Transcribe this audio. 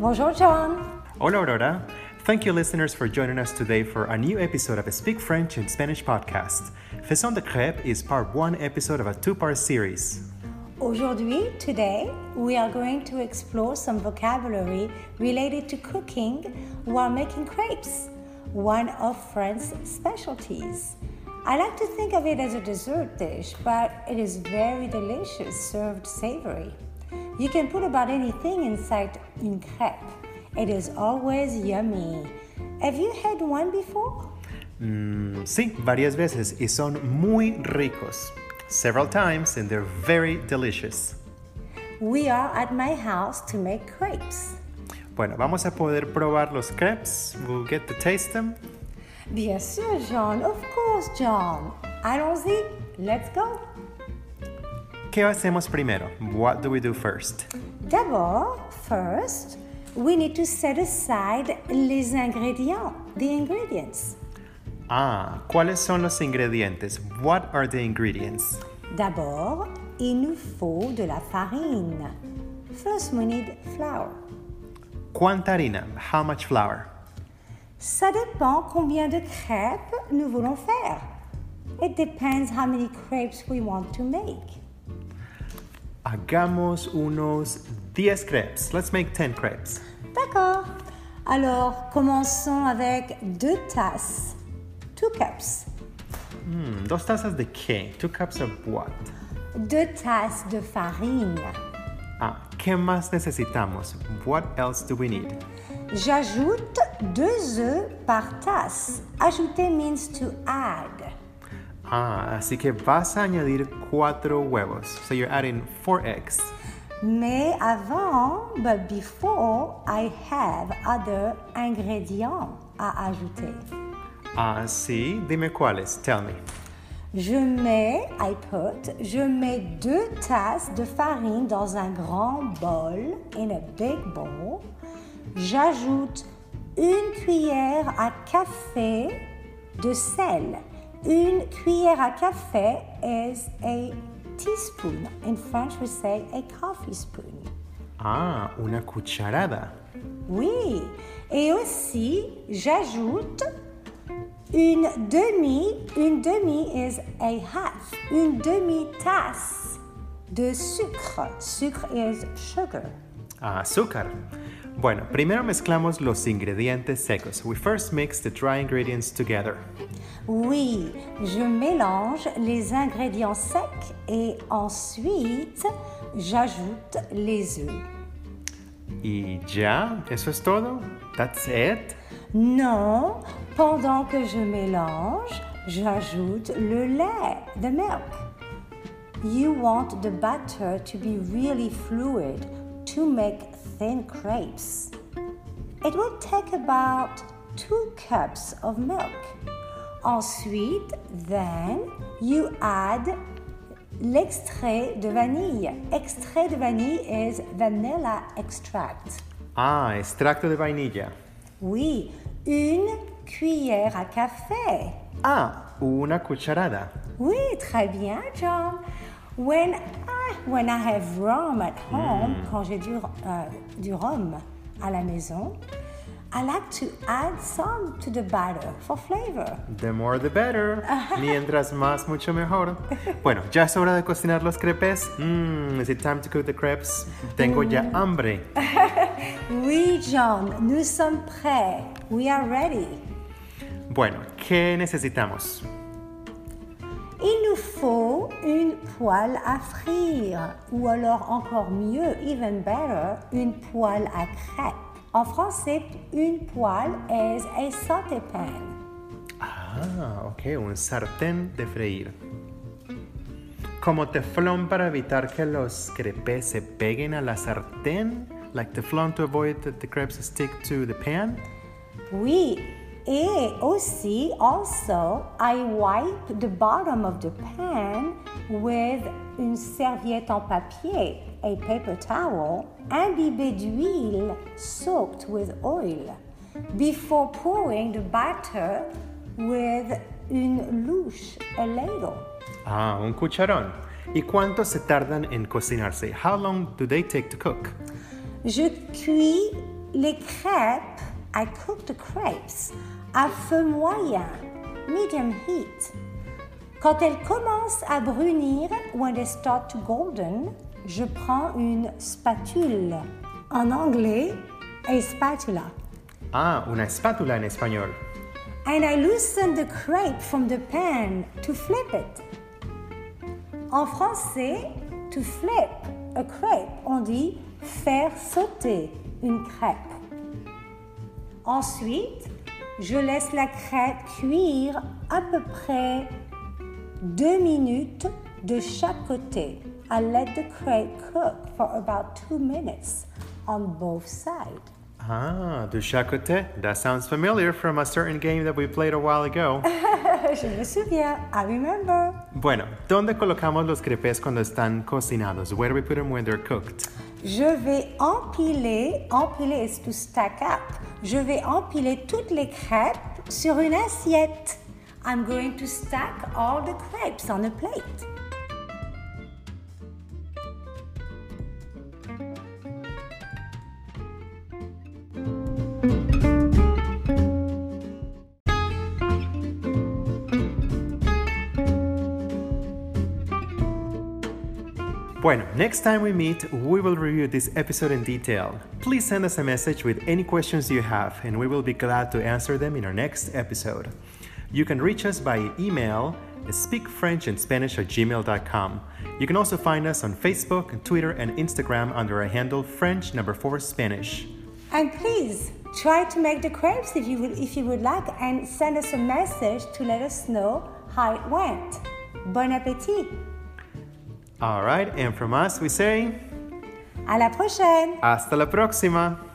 Bonjour, John. Hola, Aurora. Thank you, listeners, for joining us today for a new episode of the Speak French in Spanish podcast. Faisons de crêpes is part one episode of a two-part series. Aujourd'hui, today, we are going to explore some vocabulary related to cooking while making crepes, one of France's specialties. I like to think of it as a dessert dish, but it is very delicious, served savory. You can put about anything inside une crêpe. It is always yummy. Have you had one before? Sí, varias veces y son muy ricos. Several times and they're very delicious. We are at my house to make crepes. Bueno, vamos a poder probar los crepes. We'll get to taste them. Bien sûr, John. Of course, John. Allons-y. Let's go. ¿Qué hacemos primero? What do we do first? D'abord, first, we need to set aside les ingrédients, the ingredients. ¿Cuáles son los ingredientes? What are the ingredients? D'abord, il nous faut de la farine. First, we need flour. ¿Cuánta harina? How much flour? Ça dépend combien de crêpes nous voulons faire. It depends how many crepes we want to make. Hagamos unos 10 crepes. Let's make 10 crepes. D'accord. Alors, commençons avec 2 tasses. 2 cups. 2 tazas de qué? 2 cups of what? 2 tasses de farine. ¿Qué más necesitamos? What else do we need? J'ajoute 2 œufs par tasse. Ajouter means to add. Así que vas a añadir 4 huevos. So you're adding 4 eggs. Mais avant, but before, I have other ingrédients à ajouter. Sí, dime cuáles. Tell me. Je mets 2 tasses de farine dans un grand bol, in a big bowl. J'ajoute 1 cuillère à café de sel. 1 cuillère à café is a teaspoon. In French, we say a coffee spoon. Una cucharada. Oui. Et aussi, j'ajoute une demi is a half. Une demi-tasse de sucre. Sucre is sugar. Azúcar. Bueno, primero mezclamos los ingredientes secos. We first mix the dry ingredients together. Oui, je mélange les ingrédients secs et ensuite j'ajoute les œufs. ¿Y ya? ¿Eso es todo? That's it? Non, pendant que je mélange, j'ajoute le lait, the milk. You want the batter to be really fluid to make thin crepes. It will take about 2 cups of milk. Ensuite, then, you add l'extrait de vanille. Extrait de vanille is vanilla extract. Extracto de vainilla. Oui, 1 cuillère à café. Una cucharada. Oui, très bien, John. When I have rum at home, quand j'ai du rhum à la maison, I like to add some to the batter for flavor. The more the better. Mientras más, mucho mejor. Bueno, ya es hora de cocinar los crepes. Is it time to cook the crepes? Tengo ya hambre. Oui, John, nous sommes prêts. We are ready. Bueno, ¿qué necesitamos? Il nous faut une poêle à frire, ou alors encore mieux, even better, une poêle à crêpes. En français, une poêle is a sauté-pan. Ok, un sartén de freír. Como teflón para evitar que los crepes se peguen a la sartén? Like teflon to avoid that the crepes stick to the pan? Oui, et aussi, also, I wipe the bottom of the pan with une serviette en papier, a paper towel, imbibé d'huile, soaked with oil, before pouring the batter with une louche, a ladle. Un cucharón. ¿Y cuánto se tardan en cocinarse? How long do they take to cook? Je cuis Les crêpes, I cook the crepes à feu moyen, medium heat. Quand elles commencent à brunir, when they start to golden, je prends une spatule. En anglais, a spatula. Ah, una espátula en español. And I loosen the crepe from the pan to flip it. En français, to flip a crepe, on dit faire sauter une crêpe. Ensuite, je laisse la crêpe cuire à peu près 2 minutes de chaque côté. I let the crepe cook for about 2 minutes on both sides. Ah, de chaque côté. That sounds familiar from a certain game that we played a while ago. Je me souviens, I remember. Bueno, ¿dónde colocamos los crepes cuando están cocinados? Where do we put them when they're cooked? Je vais empiler is to stack up. Je vais empiler toutes les crêpes sur une assiette. I'm going to stack all the crepes on a plate. Bueno, next time we meet, we will review this episode in detail. Please send us a message with any questions you have, and we will be glad to answer them in our next episode. You can reach us by email at speakfrenchandspanish@gmail.com. You can also find us on Facebook, Twitter, and Instagram under our handle French4Spanish. And please try to make the crepes if you would like, and send us a message to let us know how it went. Bon appétit! All right, and from us we say, À la prochaine! hasta la próxima!